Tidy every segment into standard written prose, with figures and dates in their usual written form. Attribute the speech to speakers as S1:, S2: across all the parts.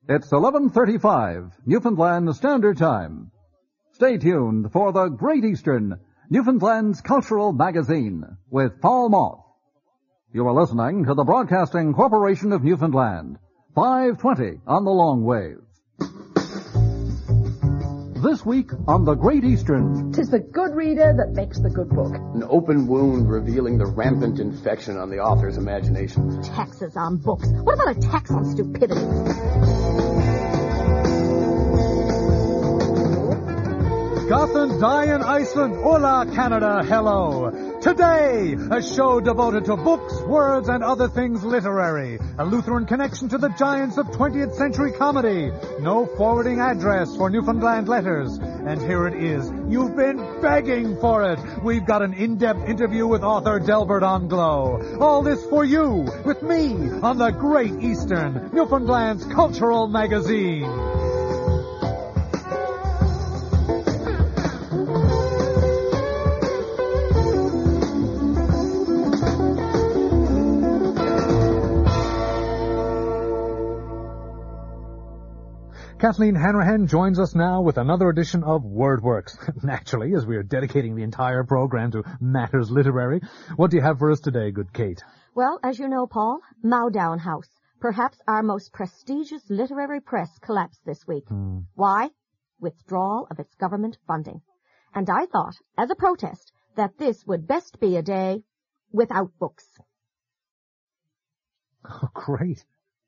S1: It's 11:35, Newfoundland Standard Time. Stay tuned for the Great Eastern, Newfoundland's cultural magazine, with Paul Moth. You are listening to the Broadcasting Corporation of Newfoundland, 520 on the long wave. This week on the Great Eastern.
S2: 'Tis the good reader that makes the good book.
S3: An open wound revealing the rampant infection on the author's imagination.
S4: Taxes on books. What about a tax on stupidity?
S5: Scotland, Diane, Iceland, hola, Canada, hello. Today, a show devoted to books, words, and other things literary. A Lutheran connection to the giants of 20th century comedy. No forwarding address for Newfoundland letters. And here it is. You've been begging for it. We've got an in-depth interview with author Delbert Onglow. All this for you, with me, on the Great Eastern, Newfoundland's cultural magazine. Kathleen Hanrahan joins us now with another edition of WordWorks. Naturally, as we are dedicating the entire program to matters literary. What do you have for us today, good Kate?
S4: Well, as you know, Paul, Mowdown House, perhaps our most prestigious literary press, collapsed this week. Why? Withdrawal of its government funding. And I thought, as a protest, that this would best be a day without books.
S5: Oh, great.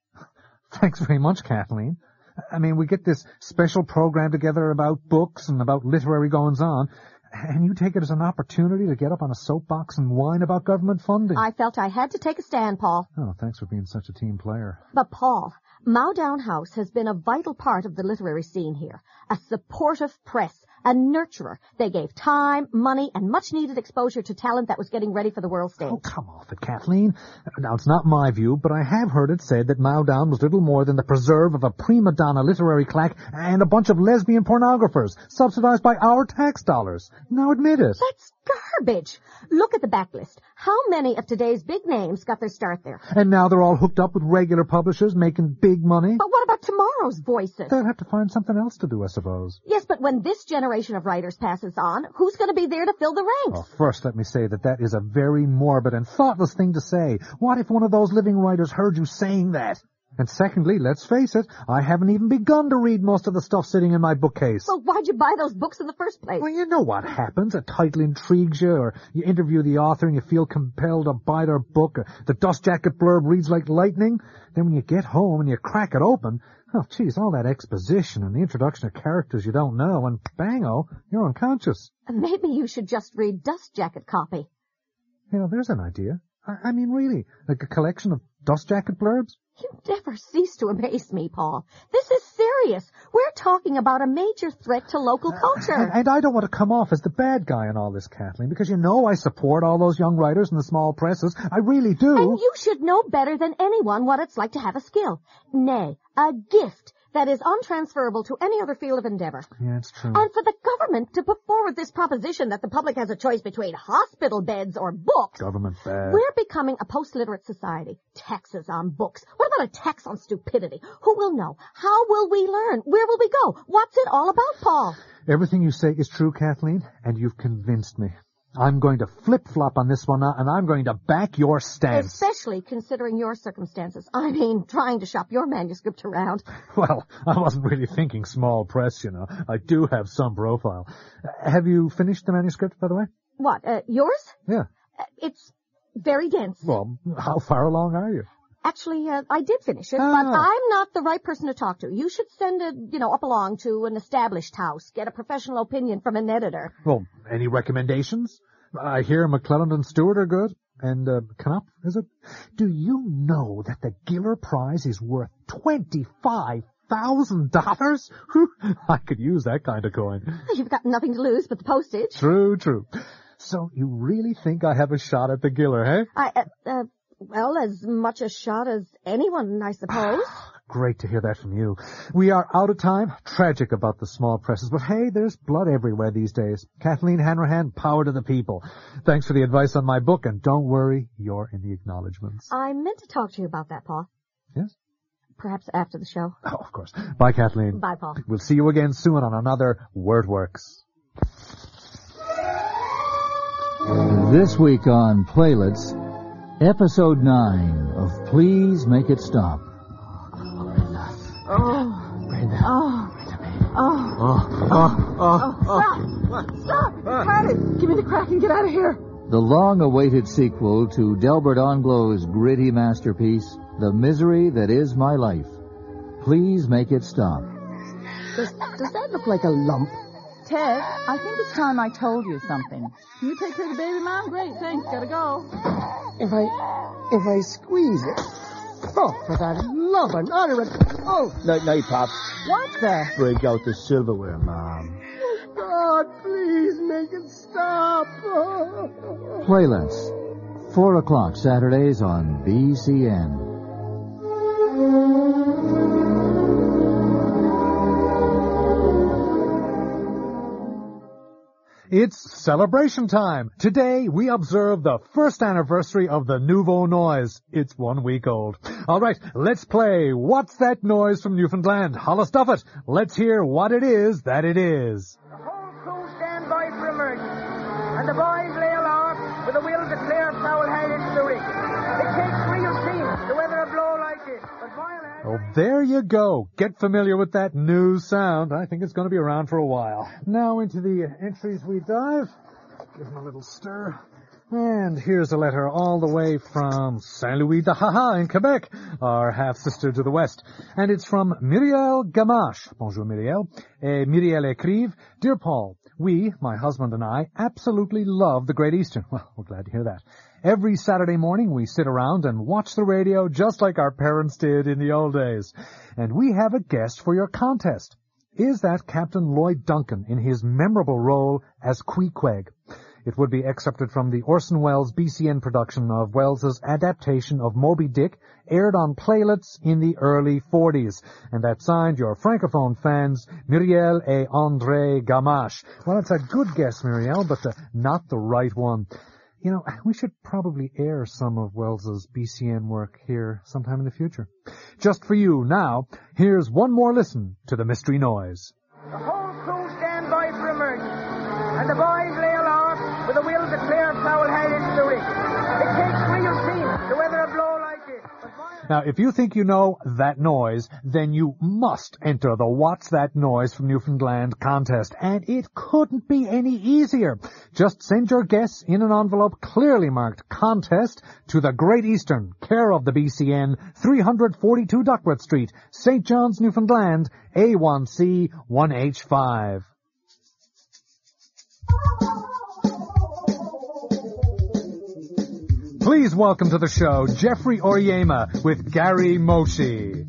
S5: Thanks very much, Kathleen. I mean, we get this special program together about books and about literary goings-on, and you take it as an opportunity to get up on a soapbox and whine about government funding.
S4: I felt I had to take a stand, Paul.
S5: Oh, thanks for being such a team player.
S4: But, Paul, Mowdown House has been a vital part of the literary scene here. A supportive press, a nurturer. They gave time, money, and much-needed exposure to talent that was getting ready for the world stage.
S5: Oh, come off it, Kathleen. Now, it's not my view, but I have heard it said that Mowdown was little more than the preserve of a prima donna literary claque and a bunch of lesbian pornographers, subsidized by our tax dollars. Now admit it.
S4: That's garbage. Look at the backlist. How many of today's big names got their start there?
S5: And now they're all hooked up with regular publishers, making big money.
S4: But what about tomorrow's voices?
S5: They'll have to find something else to do, I suppose.
S4: Yes, but when this generation of writers passes on, who's going to be there to fill the ranks?
S5: Oh, first, let me say that is a very morbid and thoughtless thing to say. What if one of those living writers heard you saying that? And secondly, let's face it, I haven't even begun to read most of the stuff sitting in my bookcase.
S4: Well, why'd you buy those books in the first place?
S5: Well, you know what happens. A title intrigues you, or you interview the author and you feel compelled to buy their book, or the dust jacket blurb reads like lightning. Then when you get home and you crack it open, oh, geez, all that exposition and the introduction of characters you don't know, and bango, you're unconscious.
S4: Maybe you should just read Dust Jacket copy.
S5: You know, there's an idea. I mean, really, like a collection of dust jacket blurbs?
S4: You never cease to amaze me, Paul. This is serious. We're talking about a major threat to local culture.
S5: And I don't want to come off as the bad guy in all this, Kathleen, because you know I support all those young writers in the small presses. I really do.
S4: And you should know better than anyone what it's like to have a skill. Nay, a gift that is untransferable to any other field of endeavor.
S5: Yeah, it's true.
S4: And for the government to put forward this proposition that the public has a choice between hospital beds or books.
S5: Government bad.
S4: We're becoming a post-literate society. Taxes on books. What about a tax on stupidity? Who will know? How will we learn? Where will we go? What's it all about, Paul?
S5: Everything you say is true, Kathleen, and you've convinced me. I'm going to flip-flop on this one now, and I'm going to back your stance.
S4: Especially considering your circumstances. I mean, trying to shop your manuscript around.
S5: Well, I wasn't really thinking small press, you know. I do have some profile. Have you finished the manuscript, by the way?
S4: What, yours?
S5: Yeah.
S4: It's very dense.
S5: Well, how far along are you?
S4: Actually, I did finish it, but I'm not the right person to talk to. You should send it, up along to an established house. Get a professional opinion from an editor.
S5: Well, any recommendations? I hear McClelland and Stewart are good. And, Knupp, is it? Do you know that the Giller Prize is worth $25,000? I could use that kind of coin.
S4: You've got nothing to lose but the postage.
S5: True. So you really think I have a shot at the Giller, eh?
S4: Well, as much a shot as anyone, I suppose.
S5: Great to hear that from you. We are out of time. Tragic about the small presses, but hey, there's blood everywhere these days. Kathleen Hanrahan, power to the people. Thanks for the advice on my book, and don't worry, you're in the acknowledgments.
S4: I meant to talk to you about that, Paul.
S5: Yes?
S4: Perhaps after the show.
S5: Oh, of course. Bye, Kathleen.
S4: Bye, Paul.
S5: We'll see you again soon on another WordWorks.
S1: This week on Playlets, Episode 9 of Please Make It Stop.
S2: Stop! Cut it! Give me the crack and get out of here.
S1: The long-awaited sequel to Delbert Onglow's gritty masterpiece, The Misery That Is My Life. Please Make It Stop.
S2: Does that look like a lump?
S6: Ted, I think it's time I told you something. Can you take care of the baby, Mom? Great, thanks. Gotta go.
S2: If I squeeze it. Oh, for that love and honor of... Oh!
S7: Night, Pops.
S6: What's that?
S7: Break out the silverware, Mom.
S2: God, please make it stop.
S1: Playlets, 4 o'clock Saturdays on BCN.
S5: It's celebration time. Today, we observe the first anniversary of the Nouveau Noise. It's 1 week old. All right, let's play What's That Noise from Newfoundland? Holla stuff it. Let's hear what it is that it is.
S8: The whole crew stand by for emergency, and the boys lay aloft with the will to clear foul head into the rig. It takes real steam to weather a blow like this, but while...
S5: Oh, there you go. Get familiar with that new sound. I think it's going to be around for a while. Now into the entries we dive. Give them a little stir. And here's a letter all the way from Saint-Louis-de-Haha in Quebec, our half-sister to the west. And it's from Muriel Gamache. Bonjour, Muriel. Muriel écrive, Dear Paul, we, my husband and I, absolutely love the Great Eastern. Well, we're glad to hear that. Every Saturday morning we sit around and watch the radio just like our parents did in the old days. And we have a guest for your contest. Is that Captain Lloyd Duncan in his memorable role as Queequeg? It would be excerpted from the Orson Welles BCN production of Welles's adaptation of Moby Dick, aired on Playlets in the early 40s. And that signed your Francophone fans, Muriel et André Gamache. Well, it's a good guess, Muriel, but not the right one. You know, we should probably air some of Welles's BCN work here sometime in the future. Just for you now, here's one more listen to the mystery noise.
S8: The whole crew stand by for emergency, and the boys lay aloft with the will to clear foul head into the rig. It takes real steam to weather a blow like this.
S5: Now, if you think you know that noise, then you must enter the What's That Noise from Newfoundland contest, and it couldn't be any easier. Just send your guess in an envelope clearly marked Contest to the Great Eastern, care of the BCN, 342 Duckworth Street, St. John's, Newfoundland, A1C 1H5. Please welcome to the show Jeffrey Oyema with Gary Moshi.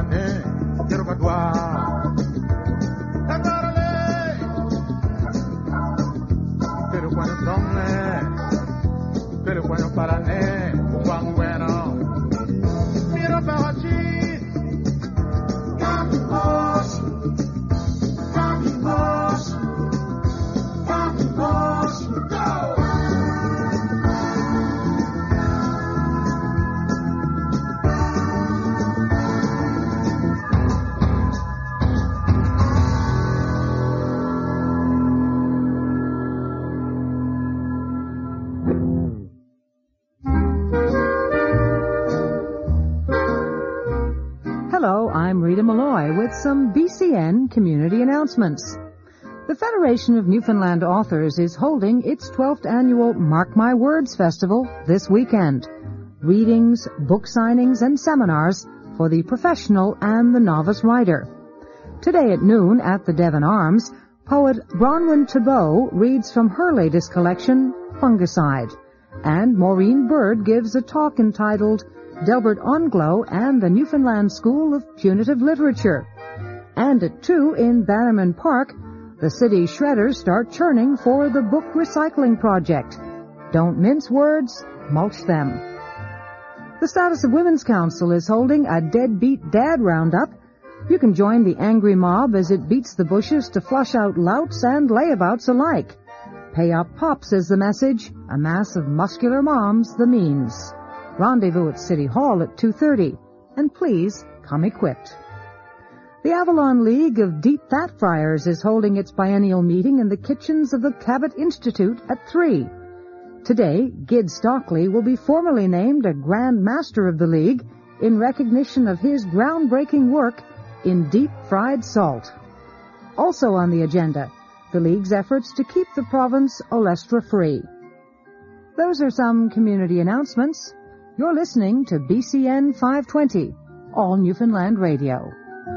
S9: parane, quiero patuar. Pero cuando tome, pero cuando parane, Juan bueno. Mira para allí. Cambios, cambios, cambios, go!
S10: Hello, I'm Rita Malloy with some BCN community announcements. The Federation of Newfoundland Authors is holding its 12th annual Mark My Words Festival this weekend. Readings, book signings, and seminars for the professional and the novice writer. Today at noon at the Devon Arms, poet Bronwyn Thibault reads from her latest collection, Fungicide, and Maureen Bird gives a talk entitled Delbert Onglow and the Newfoundland School of Punitive Literature. And at 2 in Bannerman Park, the city shredders start churning for the book recycling project. Don't mince words, mulch them. The Status of Women's Council is holding a Deadbeat Dad Roundup. You can join the angry mob as it beats the bushes to flush out louts and layabouts alike. Pay up pops is the message, a mass of muscular moms the means. Rendezvous at City Hall at 2:30, and please come equipped. The Avalon League of Deep Fat Fryers is holding its biennial meeting in the kitchens of the Cabot Institute at 3. Today, Gid Stockley will be formally named a Grand Master of the League in recognition of his groundbreaking work in deep fried salt. Also on the agenda, the League's efforts to keep the province olestra-free. Those are some community announcements. You're listening to BCN 520, All Newfoundland Radio.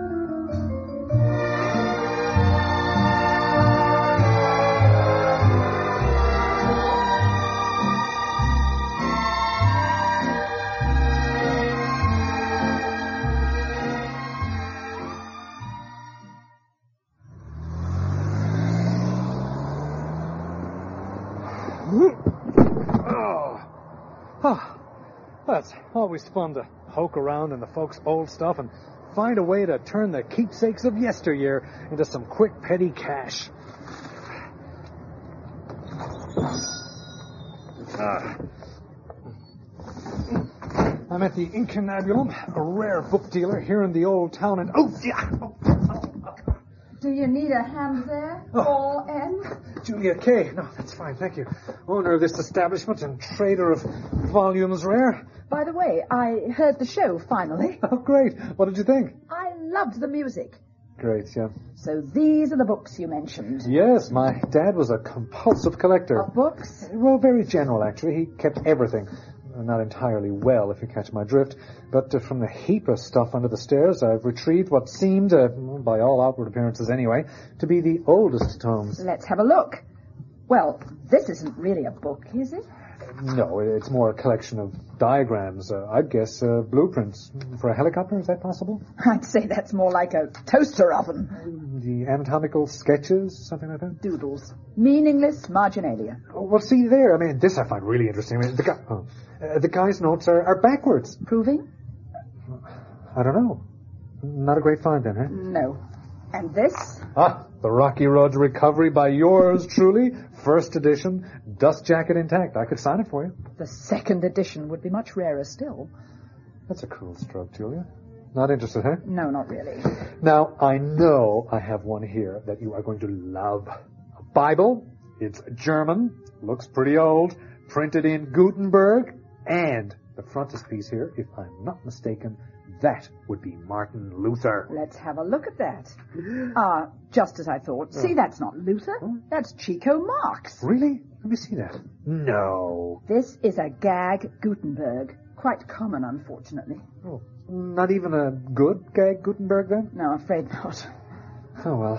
S5: It's always fun to poke around in the folks' old stuff and find a way to turn the keepsakes of yesteryear into some quick petty cash. I'm at the Incunabulum, a rare book dealer here in the old town, and
S6: Do you need a hand there? All N?
S5: Julia Kay. No, that's fine, thank you. Owner of this establishment and trader of volumes rare.
S6: By the way, I heard the show, finally.
S5: Oh, great. What did you think?
S6: I loved the music.
S5: Great, yeah.
S6: So these are the books you mentioned.
S5: Yes, my dad was a compulsive collector.
S6: Of books?
S5: Well, very general, actually. He kept everything. Not entirely well, if you catch my drift. But from the heap of stuff under the stairs, I've retrieved what seemed, by all outward appearances anyway, to be the oldest tomes.
S6: Let's have a look. Well, this isn't really a book, is it?
S5: No, it's more a collection of diagrams. I'd guess blueprints for a helicopter. Is that possible?
S6: I'd say that's more like a toaster oven.
S5: The anatomical sketches, something like that?
S6: Doodles. Meaningless marginalia.
S5: Oh, well, see there. I mean, this I find really interesting. I mean, the guy's notes are backwards.
S6: Proving?
S5: I don't know. Not a great find then, huh?
S6: No. And this?
S5: The Rocky Road to Recovery by yours truly. First edition, dust jacket intact. I could sign it for you.
S6: The second edition would be much rarer still.
S5: That's a cool stroke, Julia. Not interested, huh?
S6: No, not really.
S5: Now, I know I have one here that you are going to love. A Bible. It's German. Looks pretty old. Printed in Gutenberg. And the frontispiece here, if I'm not mistaken, that would be Martin Luther.
S6: Let's have a look at that. Just as I thought. See, that's not Luther. That's Chico Marx.
S5: Really? Let me see that. No.
S6: This is a gag Gutenberg. Quite common, unfortunately.
S5: Oh, not even a good gag Gutenberg, then?
S6: No, afraid not.
S5: Oh, well.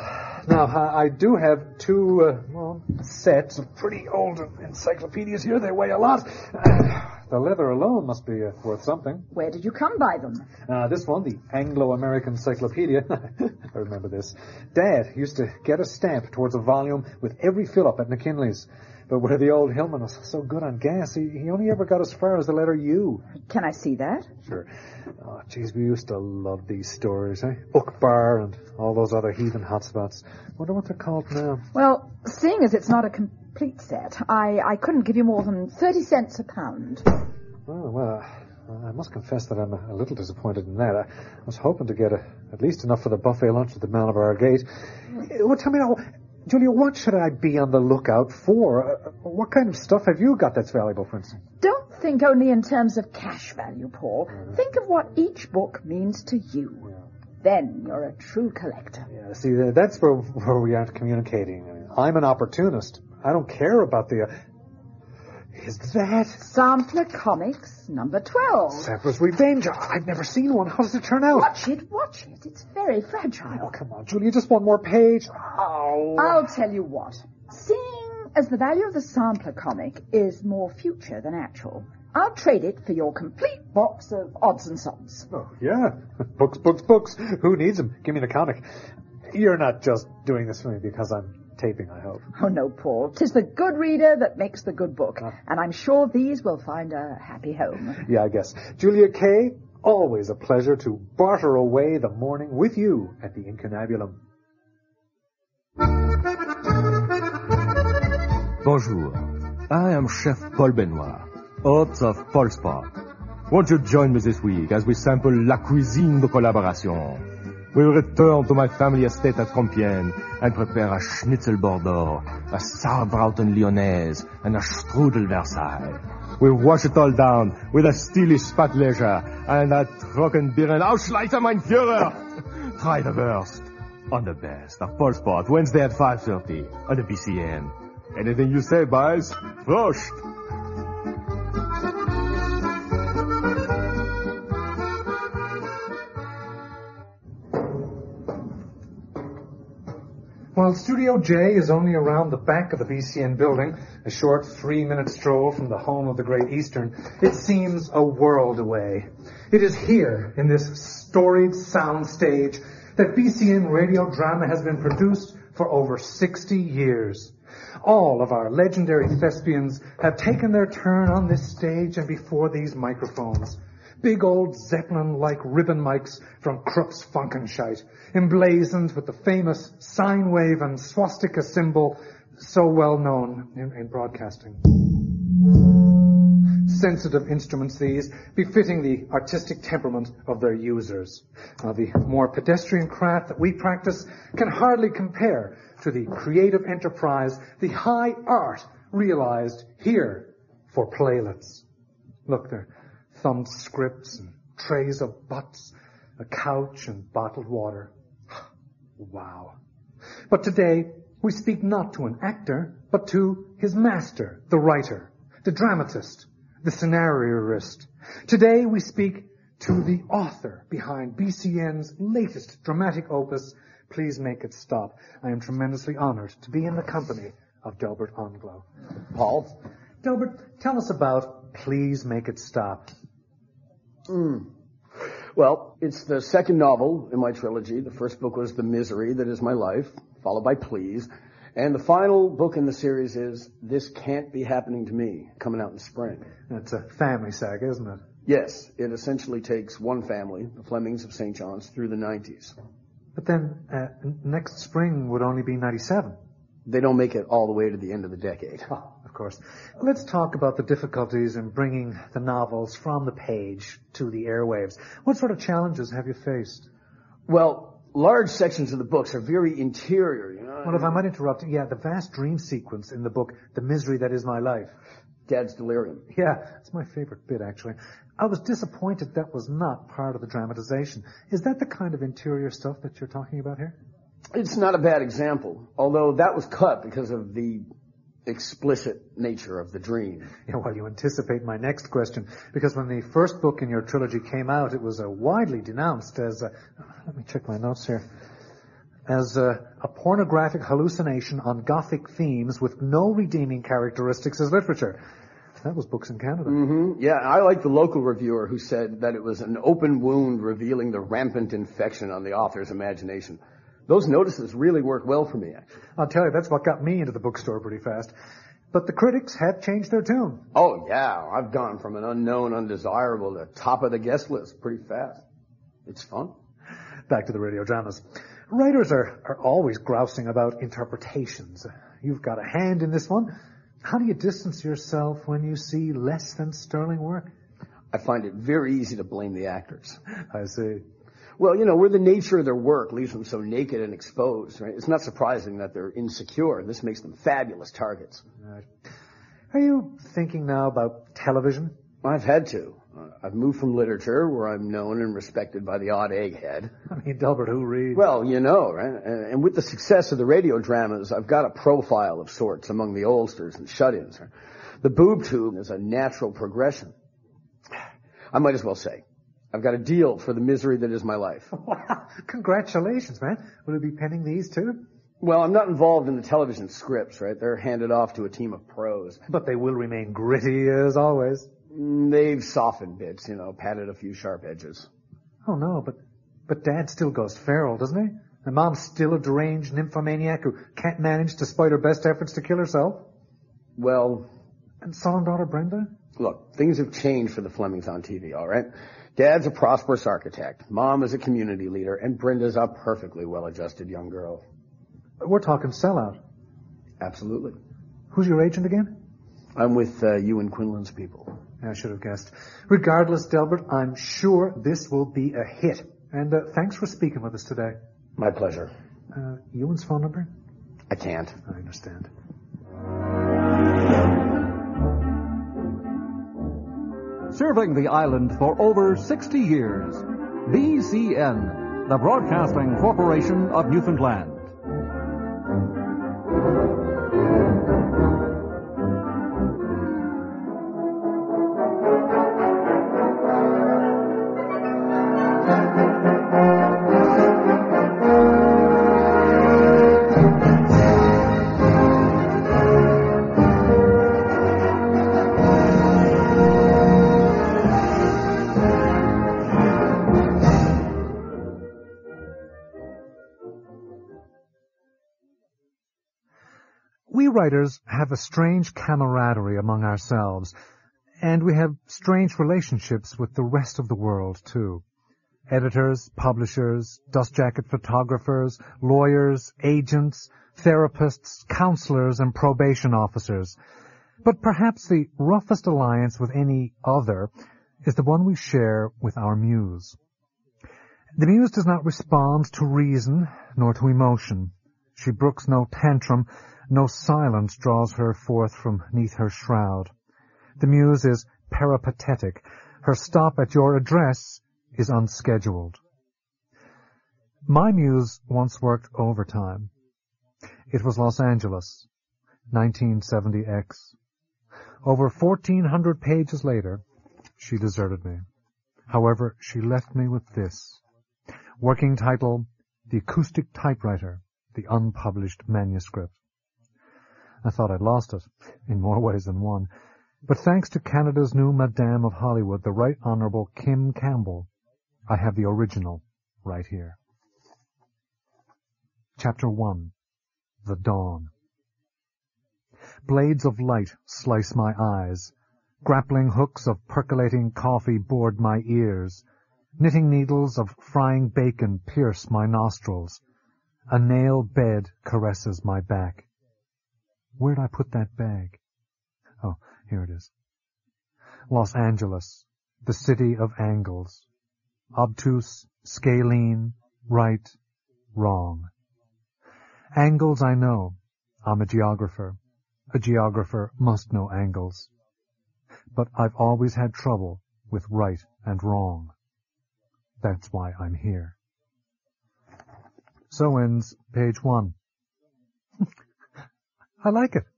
S5: Now, I do have two sets of pretty old encyclopedias here. They weigh a lot. The leather alone must be worth something.
S6: Where did you come by them?
S5: This one, the Anglo-American Encyclopedia. I remember this. Dad used to get a stamp towards a volume with every fill-up at McKinley's. But where the old Hillman was so good on gas, he only ever got as far as the letter U.
S6: Can I see that?
S5: Sure. Oh, geez, we used to love these stories, eh? Book Bar and all those other heathen hotspots. Wonder what they're called now.
S6: Well, seeing as it's not a complete set, I couldn't give you more than 30 cents a pound.
S5: Oh, well, I must confess that I'm a little disappointed in that. I was hoping to get at least enough for the buffet lunch at the Malabar Gate. Well, tell me now, Julia, what should I be on the lookout for? What kind of stuff have you got that's valuable, for instance?
S6: Don't think only in terms of cash value, Paul. Think of what each book means to you. Yeah. Then you're a true collector.
S5: Yeah, see, that's where we aren't communicating. I'm an opportunist. I don't care about the... Is that...
S6: Sampler Comics, number 12.
S5: Sampler's Revenge. I've never seen one. How does it turn out?
S6: Watch it. It's very fragile.
S5: Oh, come on, Julia, just one more page. Oh.
S6: I'll tell you what. Seeing as the value of the sampler comic is more future than actual, I'll trade it for your complete box of odds and sods.
S5: Oh, yeah. Books. Who needs them? Give me the comic. You're not just doing this for me because I'm taping, I hope.
S6: Oh, no, Paul. 'Tis the good reader that makes the good book. And I'm sure these will find a happy home.
S5: Yeah, I guess. Julia Kay, always a pleasure to barter away the morning with you at the Incunabulum.
S11: Bonjour. I am Chef Paul Benoit, hôte of Paul Spot. Won't you join me this week as we sample La Cuisine de Collaboration? We'll return to my family estate at Compiègne and prepare a schnitzel Bordeaux, a sauerbraten lyonnaise, and a strudel Versailles. We'll wash it all down with a stily Spattleger and a Trockenbieren Ausschleiter, mein Führer. Try the worst on the best of Paul Spot, Wednesday at 5:30 on the BCN. Anything you say, boys? Prost!
S5: While Studio J is only around the back of the BCN building, a short 3-minute stroll from the home of the Great Eastern, it seems a world away. It is here, in this storied sound stage, that BCN radio drama has been produced for over 60 years. All of our legendary thespians have taken their turn on this stage and before these microphones. Big old Zeppelin-like ribbon mics from Krupp's Funkenscheit, emblazoned with the famous sine wave and swastika symbol so well known in broadcasting. Sensitive instruments these, befitting the artistic temperament of their users. The more pedestrian craft that we practice can hardly compare to the creative enterprise, the high art realized here for playlets. Look, they're thumbed scripts and trays of butts, a couch and bottled water. Wow. But today, we speak not to an actor, but to his master, the writer, the dramatist, the scenarioist. Today, we speak to the author behind BCN's latest dramatic opus, Please Make It Stop. I am tremendously honored to be in the company of Delbert Onglow.
S3: Paul?
S5: Delbert, tell us about Please Make It Stop.
S3: Well, it's the second novel in my trilogy. The first book was The Misery That Is My Life, followed by Please. And the final book in the series is This Can't Be Happening to Me, coming out in spring.
S5: That's a family saga, isn't it?
S3: Yes, it essentially takes one family, the Flemings of St. John's, through the 90s.
S5: But then next spring would only be 97.
S3: They don't make it all the way to the end of the decade.
S5: Oh, of course. Let's talk about the difficulties in bringing the novels from the page to the airwaves. What sort of challenges have you faced?
S3: Well, large sections of the books are very interior, you know.
S5: Well, if I might interrupt, the vast dream sequence in the book, The Misery That Is My Life.
S3: Dad's delirium.
S5: Yeah, it's my favorite bit, actually. I was disappointed that was not part of the dramatization. Is that the kind of interior stuff that you're talking about here?
S3: It's not a bad example, although that was cut because of the explicit nature of the dream.
S5: Yeah, well, you anticipate my next question, because when the first book in your trilogy came out, it was widely denounced as let me check my notes here. as a pornographic hallucination on Gothic themes with no redeeming characteristics as literature. That was Books in Canada.
S3: Mm-hmm. Yeah, I like the local reviewer who said that it was an open wound revealing the rampant infection on the author's imagination. Those notices really worked well for me, actually.
S5: I'll tell you, that's what got me into the bookstore pretty fast. But the critics have changed their tune.
S3: Oh, yeah. I've gone from an unknown, undesirable to top of the guest list pretty fast. It's fun.
S5: Back to the radio dramas. Writers are always grousing about interpretations. You've got a hand in this one. How do you distance yourself when you see less than sterling work?
S3: I find it very easy to blame the actors.
S5: I see.
S3: Well, where the nature of their work leaves them so naked and exposed, right? It's not surprising that they're insecure. This makes them fabulous targets.
S5: Right. Are you thinking now about television?
S3: I've had to. I've moved from literature, where I'm known and respected by the odd egghead.
S5: I mean, Delbert, who reads?
S3: Well, right? And with the success of the radio dramas, I've got a profile of sorts among the oldsters and shut-ins. The boob tube is a natural progression. I might as well say, I've got a deal for the misery that is my life.
S5: Wow. Congratulations, man. Will you be penning these too?
S3: Well, I'm not involved in the television scripts, right? They're handed off to a team of pros.
S5: But they will remain gritty as always.
S3: They've softened bits, padded a few sharp edges.
S5: Oh, no, but Dad still goes feral, doesn't he? And Mom's still a deranged nymphomaniac who can't manage, despite her best efforts, to kill herself.
S3: Well...
S5: And son and daughter Brenda?
S3: Look, things have changed for the Flemings on TV, all right? Dad's a prosperous architect. Mom is a community leader. And Brenda's a perfectly well-adjusted young girl.
S5: We're talking sellout.
S3: Absolutely.
S5: Who's your agent again?
S3: I'm with you and Quinlan's people.
S5: I should have guessed. Regardless, Delbert, I'm sure this will be a hit. And thanks for speaking with us today.
S3: My pleasure.
S5: Ewan's phone number?
S3: I can't.
S5: I understand.
S1: Serving the island for over 60 years. BCN, the Broadcasting Corporation of Newfoundland.
S5: We writers have a strange camaraderie among ourselves, and we have strange relationships with the rest of the world, too. Editors, publishers, dust jacket photographers, lawyers, agents, therapists, counselors, and probation officers. But perhaps the roughest alliance with any other is the one we share with our muse. The muse does not respond to reason nor to emotion. She brooks no tantrum. No silence draws her forth from 'neath her shroud. The muse is peripatetic. Her stop at your address is unscheduled. My muse once worked overtime. It was Los Angeles, 1970X. Over 1,400 pages later, she deserted me. However, she left me with this. Working title, The Acoustic Typewriter, the Unpublished Manuscript. I thought I'd lost it, in more ways than one. But thanks to Canada's new Madame of Hollywood, the Right Honourable Kim Campbell, I have the original right here. Chapter 1. The Dawn. Blades of light slice my eyes. Grappling hooks of percolating coffee board my ears. Knitting needles of frying bacon pierce my nostrils. A nail bed caresses my back. Where'd I put that bag? Oh, here it is. Los Angeles, the city of angles. Obtuse, scalene, right, wrong. Angles I know. I'm a geographer. A geographer must know angles. But I've always had trouble with right and wrong. That's why I'm here. So ends page 1. I like it.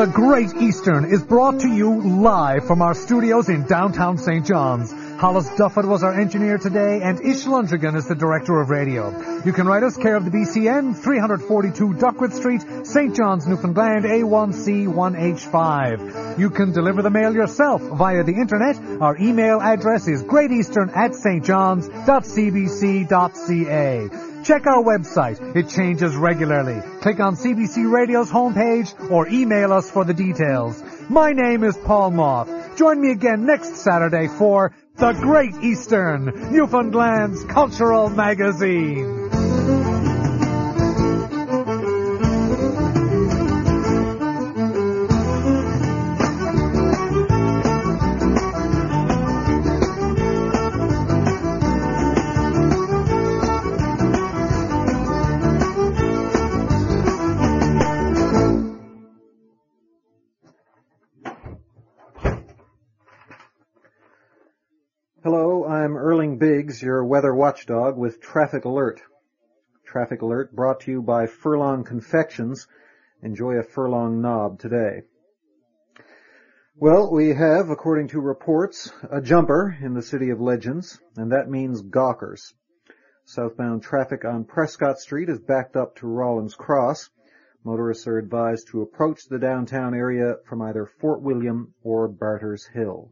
S5: The Great Eastern is brought to you live from our studios in downtown St. John's. Hollis Duffett was our engineer today, and Ish Lundrigan is the director of radio. You can write us care of the BCN, 342 Duckworth Street, St. John's, Newfoundland, A1C1H5. You can deliver the mail yourself via the internet. Our email address is greateastern@stjohns.cbc.ca. Check our website. It changes regularly. Click on CBC Radio's homepage or email us for the details. My name is Paul Moth. Join me again next Saturday for The Great Eastern, Newfoundland's cultural magazine.
S12: Hello, I'm Erling Biggs, your weather watchdog with Traffic Alert. Traffic Alert brought to you by Furlong Confections. Enjoy a furlong knob today. Well, we have, according to reports, a jumper in the City of Legends, and that means gawkers. Southbound traffic on Prescott Street is backed up to Rawlins Cross. Motorists are advised to approach the downtown area from either Fort William or Barters Hill.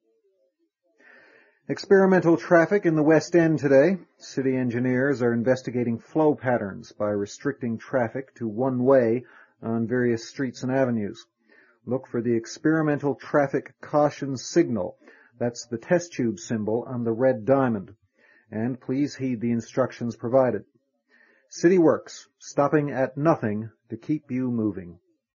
S12: Experimental traffic in the West End today. City engineers are investigating flow patterns by restricting traffic to one way on various streets and avenues. Look for the experimental traffic caution signal. That's the test tube symbol on the red diamond. And please heed the instructions provided. City Works, stopping at nothing to keep you moving.